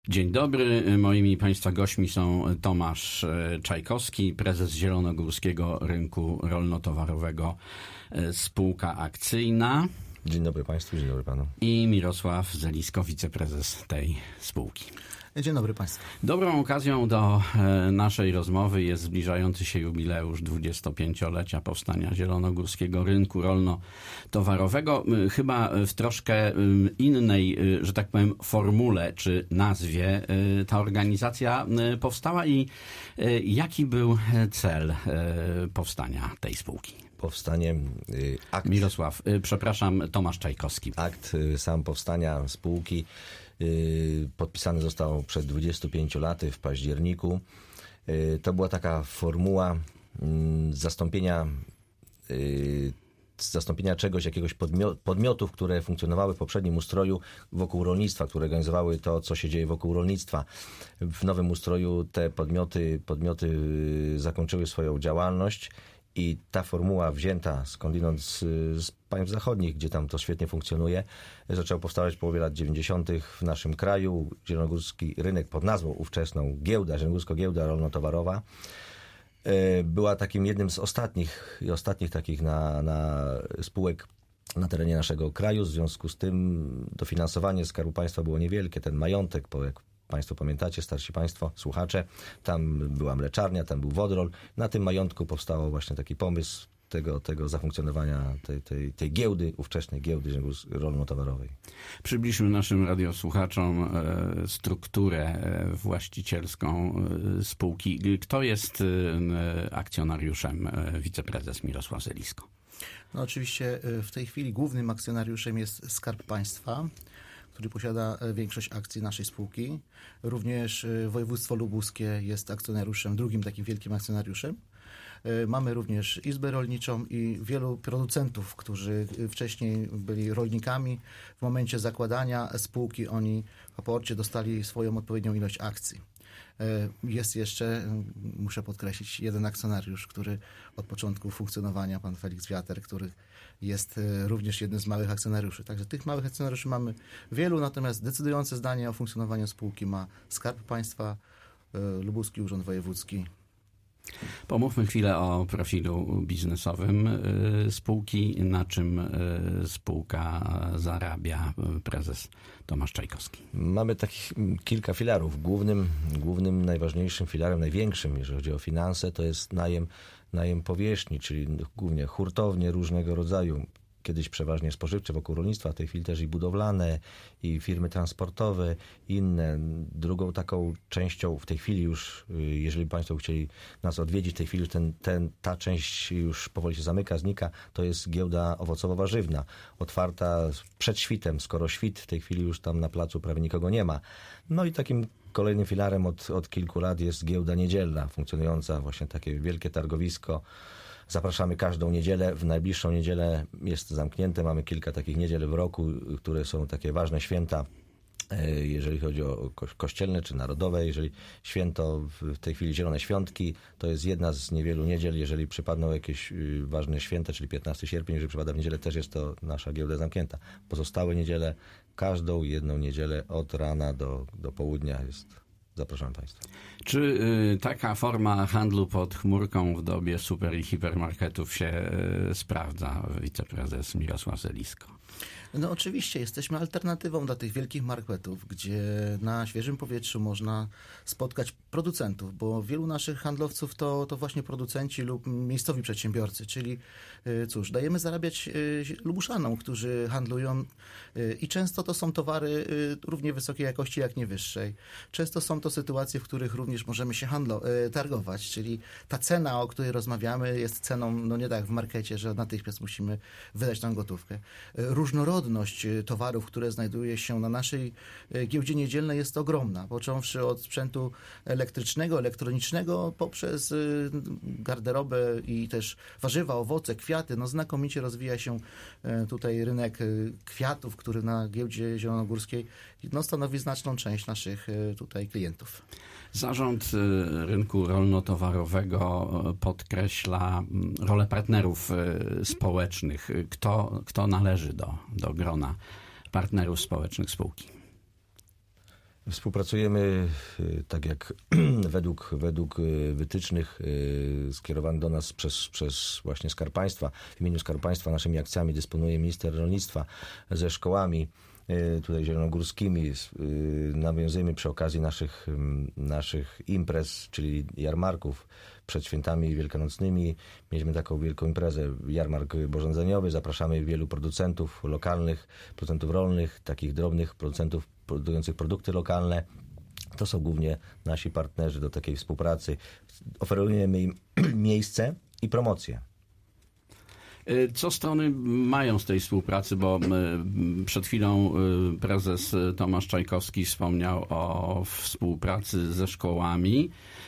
Dzień dobry. Moimi Państwa gośćmi są Tomasz Czajkowski, prezes Zielonogórskiego Rynku Rolno-Towarowego, spółka akcyjna. Dzień dobry Państwu, dzień dobry Panu. I Mirosław Zelisko, wiceprezes tej spółki. Dzień dobry Państwu. Dobrą okazją do naszej rozmowy jest zbliżający się jubileusz 25-lecia powstania Zielonogórskiego Rynku Rolno-Towarowego. Chyba w troszkę innej, że tak powiem, formule czy nazwie ta organizacja powstała i jaki był cel powstania tej spółki? Powstaniem akt... Mirosław, przepraszam, Tomasz Czajkowski. Akt sam powstania spółki podpisany został przed 25 laty w październiku. To była taka formuła zastąpienia czegoś, jakiegoś podmiotów, które funkcjonowały w poprzednim ustroju wokół rolnictwa, które organizowały to, co się dzieje wokół rolnictwa. W nowym ustroju te podmioty zakończyły swoją działalność i ta formuła wzięta skądinąd z państw zachodnich, gdzie tam to świetnie funkcjonuje, zaczęła powstawać w połowie lat 90. w naszym kraju. Zielonogórski rynek pod nazwą ówczesną giełda, Zielonogórska Giełda Rolno-Towarowa, była takim jednym z ostatnich takich na spółek na terenie naszego kraju. W związku z tym dofinansowanie Skarbu Państwa było niewielkie. Ten majątek, jak Państwo pamiętacie, starsi Państwo, słuchacze, tam była mleczarnia, tam był wodrol. Na tym majątku powstał właśnie taki pomysł tego zafunkcjonowania tej giełdy, ówczesnej giełdy rolno-towarowej. Przybliżmy naszym radiosłuchaczom strukturę właścicielską spółki. Kto jest akcjonariuszem? Wiceprezes Mirosław Zelisko. No oczywiście w tej chwili głównym akcjonariuszem jest Skarb Państwa, który posiada większość akcji naszej spółki. Również województwo lubuskie jest akcjonariuszem, drugim takim wielkim akcjonariuszem. Mamy również Izbę Rolniczą i wielu producentów, którzy wcześniej byli rolnikami. W momencie zakładania spółki oni w aporcie dostali swoją odpowiednią ilość akcji. Jest jeszcze, muszę podkreślić, jeden akcjonariusz, który od początku funkcjonowania, pan Felix Wiater, który jest również jednym z małych akcjonariuszy. Także tych małych akcjonariuszy mamy wielu, natomiast decydujące zdanie o funkcjonowaniu spółki ma Skarb Państwa, Lubuski Urząd Wojewódzki. Pomówmy chwilę o profilu biznesowym spółki. Na czym spółka zarabia? Prezes Tomasz Czajkowski. Mamy takich kilka filarów. Głównym, najważniejszym filarem, największym, jeżeli chodzi o finanse, to jest najem powierzchni, czyli głównie hurtownie różnego rodzaju. Kiedyś przeważnie spożywcze wokół rolnictwa, w tej chwili też i budowlane, i firmy transportowe, inne. Drugą taką częścią w tej chwili już, jeżeli Państwo chcieli nas odwiedzić, w tej chwili ta część już powoli się zamyka, znika, to jest giełda owocowo-warzywna, otwarta przed świtem, skoro świt, w tej chwili już tam na placu prawie nikogo nie ma. No i takim kolejnym filarem od kilku lat jest giełda niedzielna, funkcjonująca właśnie takie wielkie targowisko. Zapraszamy każdą niedzielę. W najbliższą niedzielę jest zamknięte. Mamy kilka takich niedziel w roku, które są takie ważne święta, jeżeli chodzi o kościelne czy narodowe. Jeżeli święto w tej chwili Zielone Świątki, to jest jedna z niewielu niedziel. Jeżeli przypadną jakieś ważne święta, czyli 15 sierpnia, jeżeli przypada w niedzielę, też jest to nasza giełda zamknięta. Pozostałe niedziele, każdą jedną niedzielę od rana do południa jest. Zapraszam Państwa. Czy taka forma handlu pod chmurką w dobie super i hipermarketów się sprawdza, wiceprezes Mirosław Zelisko? No oczywiście, jesteśmy alternatywą dla tych wielkich marketów, gdzie na świeżym powietrzu można spotkać producentów, bo wielu naszych handlowców to właśnie producenci lub miejscowi przedsiębiorcy, czyli cóż, dajemy zarabiać Lubuszanom, którzy handlują i często to są towary równie wysokiej jakości, jak nie wyższej. Często są to sytuacje, w których również możemy się targować, czyli ta cena, o której rozmawiamy, jest ceną, no nie tak w markecie, że natychmiast musimy wydać tam gotówkę. Różnorodność towarów, które znajduje się na naszej giełdzie niedzielnej jest ogromna, począwszy od sprzętu elektrycznego, elektronicznego, poprzez garderobę i też warzywa, owoce, kwiaty. No znakomicie rozwija się tutaj rynek kwiatów, który na giełdzie zielonogórskiej stanowi znaczną część naszych tutaj klientów. Zarząd rynku rolno-towarowego podkreśla rolę partnerów społecznych. Kto należy do grona partnerów społecznych spółki? Współpracujemy tak jak według wytycznych skierowanych do nas przez właśnie Skarb Państwa. W imieniu Skarbu Państwa naszymi akcjami dysponuje minister rolnictwa ze szkołami tutaj zielonogórskimi. Nawiązujemy przy okazji naszych imprez, czyli jarmarków przed świętami wielkanocnymi. Mieliśmy taką wielką imprezę, jarmark bożądzeniowy. Zapraszamy wielu producentów lokalnych, producentów rolnych, takich drobnych producentów produkujących produkty lokalne. To są głównie nasi partnerzy do takiej współpracy. Oferujemy im miejsce i promocję. Co strony mają z tej współpracy, bo przed chwilą prezes Tomasz Czajkowski wspomniał o współpracy ze szkołami,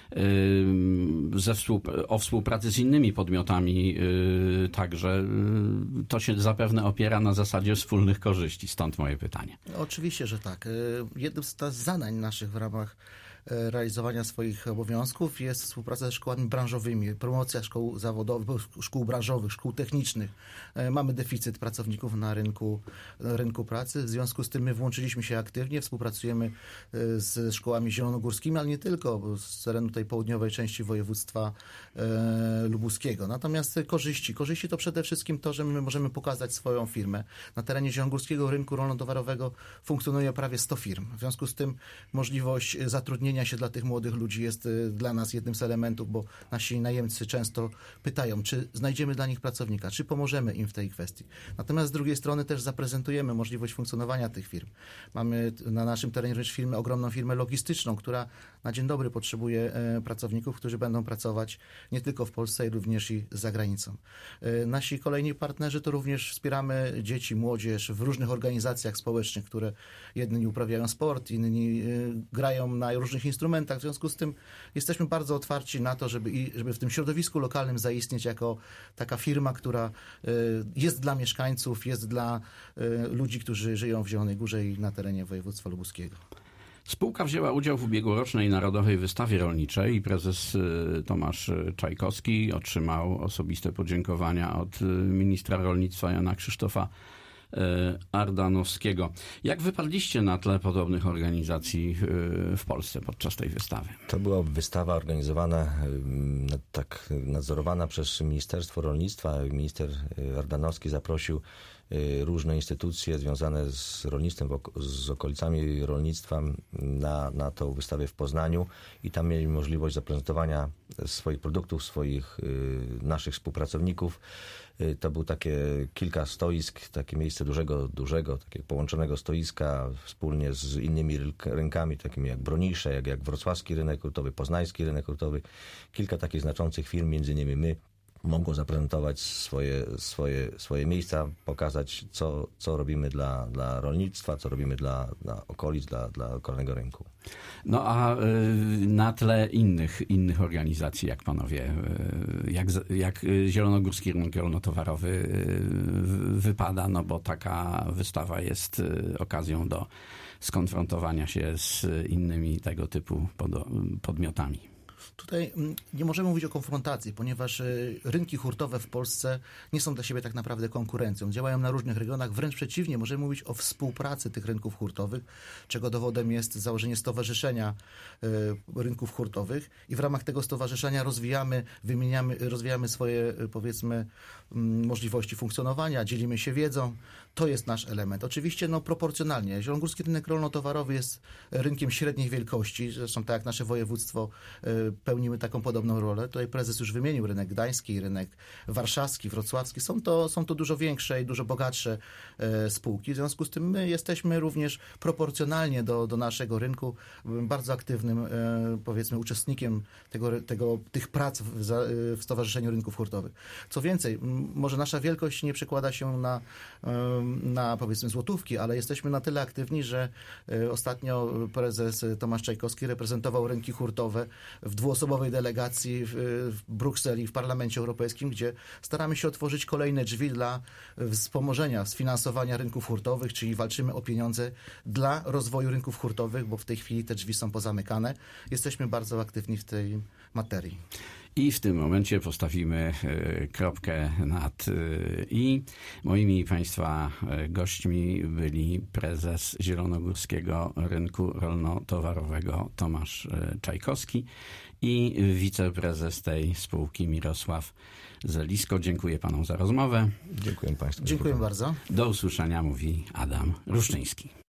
o współpracy z innymi podmiotami także. To się zapewne opiera na zasadzie wspólnych korzyści, stąd moje pytanie. Oczywiście, że tak. Jednym z zadań naszych w ramach realizowania swoich obowiązków jest współpraca ze szkołami branżowymi, promocja szkół zawodowych, szkół branżowych, szkół technicznych. Mamy deficyt pracowników na rynku pracy, w związku z tym my włączyliśmy się aktywnie, współpracujemy z szkołami zielonogórskimi, ale nie tylko, bo z terenu tej południowej części województwa lubuskiego. Natomiast korzyści to przede wszystkim to, że my możemy pokazać swoją firmę. Na terenie zielonogórskiego rynku rolno-towarowego funkcjonuje prawie 100 firm. W związku z tym możliwość zatrudnienia się dla tych młodych ludzi jest dla nas jednym z elementów, bo nasi najemcy często pytają, czy znajdziemy dla nich pracownika, czy pomożemy im w tej kwestii. Natomiast z drugiej strony też zaprezentujemy możliwość funkcjonowania tych firm. Mamy na naszym terenie ogromną firmę logistyczną, która na dzień dobry potrzebuje pracowników, którzy będą pracować nie tylko w Polsce, ale również i za granicą. Nasi kolejni partnerzy to również wspieramy dzieci, młodzież w różnych organizacjach społecznych, które jedni uprawiają sport, inni grają na różnych instrumentach. W związku z tym jesteśmy bardzo otwarci na to, żeby w tym środowisku lokalnym zaistnieć jako taka firma, która jest dla mieszkańców, jest dla ludzi, którzy żyją w Zielonej Górze i na terenie województwa lubuskiego. Spółka wzięła udział w ubiegłorocznej Narodowej Wystawie Rolniczej i prezes Tomasz Czajkowski otrzymał osobiste podziękowania od ministra rolnictwa Jana Krzysztofa Ardanowskiego. Jak wypadliście na tle podobnych organizacji w Polsce podczas tej wystawy? To była wystawa organizowana, nadzorowana przez Ministerstwo Rolnictwa. Minister Ardanowski zaprosił różne instytucje związane z rolnictwem, z okolicami rolnictwa na tą wystawę w Poznaniu i tam mieli możliwość zaprezentowania swoich produktów, naszych współpracowników. To było takie kilka stoisk, takie miejsce dużego, takiego połączonego stoiska wspólnie z innymi rynkami, takimi jak Bronisze, jak wrocławski rynek hurtowy, poznański rynek hurtowy. Kilka takich znaczących firm, między innymi my, mogą zaprezentować swoje miejsca, pokazać, co robimy dla rolnictwa, co robimy dla okolic, dla lokalnego rynku. No a na tle innych organizacji, jak panowie, jak Zielonogórski Rynek Rolno-Towarowy wypada, no bo taka wystawa jest okazją do skonfrontowania się z innymi tego typu podmiotami. Tutaj nie możemy mówić o konfrontacji, ponieważ rynki hurtowe w Polsce nie są dla siebie tak naprawdę konkurencją. Działają na różnych regionach, wręcz przeciwnie, możemy mówić o współpracy tych rynków hurtowych, czego dowodem jest założenie Stowarzyszenia Rynków Hurtowych i w ramach tego stowarzyszenia rozwijamy swoje, powiedzmy, możliwości funkcjonowania, dzielimy się wiedzą. To jest nasz element. Oczywiście proporcjonalnie. Zielonogórski Rynek Rolno-Towarowy jest rynkiem średniej wielkości, zresztą tak jak nasze województwo pełnimy taką podobną rolę. Tutaj prezes już wymienił rynek gdański, rynek warszawski, wrocławski. Są to dużo większe i dużo bogatsze spółki. W związku z tym my jesteśmy również proporcjonalnie do naszego rynku bardzo aktywnym, powiedzmy, uczestnikiem tych prac w Stowarzyszeniu Rynków Hurtowych. Co więcej, może nasza wielkość nie przekłada się na powiedzmy złotówki, ale jesteśmy na tyle aktywni, że ostatnio prezes Tomasz Czajkowski reprezentował rynki hurtowe w dwuosobowej delegacji w Brukseli, w Parlamencie Europejskim, gdzie staramy się otworzyć kolejne drzwi dla wspomożenia, sfinansowania rynków hurtowych, czyli walczymy o pieniądze dla rozwoju rynków hurtowych, bo w tej chwili te drzwi są pozamykane. Jesteśmy bardzo aktywni w tej materii. I w tym momencie postawimy kropkę nad i. Moimi Państwa gośćmi byli prezes Zielonogórskiego Rynku Rolno-Towarowego Tomasz Czajkowski i wiceprezes tej spółki Mirosław Zelisko. Dziękuję panom za rozmowę. Dziękuję Państwu. Dziękuję bardzo. Do usłyszenia, mówi Adam Ruszczyński.